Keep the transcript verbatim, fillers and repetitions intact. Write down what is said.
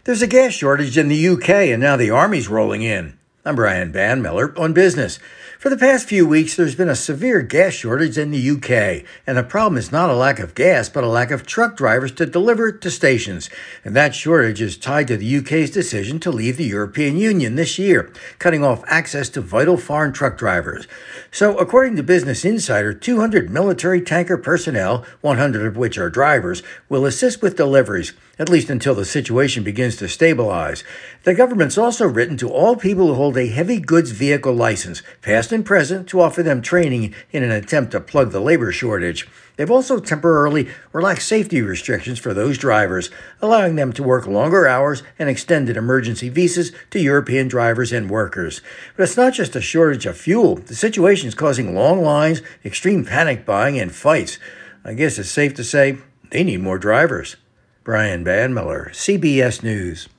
There's a gas shortage in the U K, and now the Army's rolling in. I'm Brian Banmiller on Business. For the past few weeks, there's been a severe gas shortage in the U K, and the problem is not a lack of gas, but a lack of truck drivers to deliver it to stations. And that shortage is tied to the U K's decision to leave the European Union this year, cutting off access to vital foreign truck drivers. So, according to Business Insider, two hundred military tanker personnel, one hundred of which are drivers, will assist with deliveries, at least until the situation begins to stabilize. The government's also written to all people who hold a heavy goods vehicle license, past and present, to offer them training in an attempt to plug the labor shortage. They've also temporarily relaxed safety restrictions for those drivers, allowing them to work longer hours and extended emergency visas to European drivers and workers. But it's not just a shortage of fuel. The situation is causing long lines, extreme panic buying, and fights. I guess it's safe to say they need more drivers. Brian Banmiller, C B S News.